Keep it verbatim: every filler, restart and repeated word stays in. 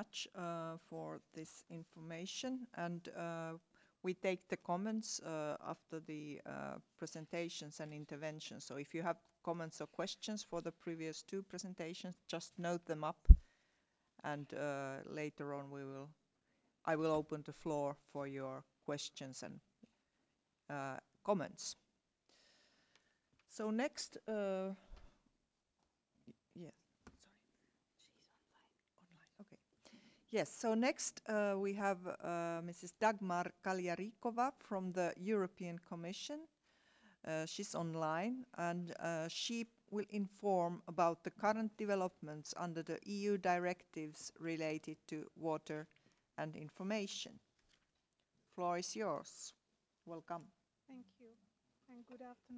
much uh, for this information, and uh, we take the comments uh, after the uh, presentations and interventions. So if you have comments or questions for the previous two presentations, just note them up, and uh, later on we will, I will open the floor for your questions and uh, comments. So next, uh, yes, sorry, okay. Yes, so next uh, we have uh, Missus Dagmar Kaljarikova from the European Commission. Uh, she's online, and uh, she will inform about the current developments under the E U directives related to water and information. Floor is yours. Welcome. Thank you, and good afternoon.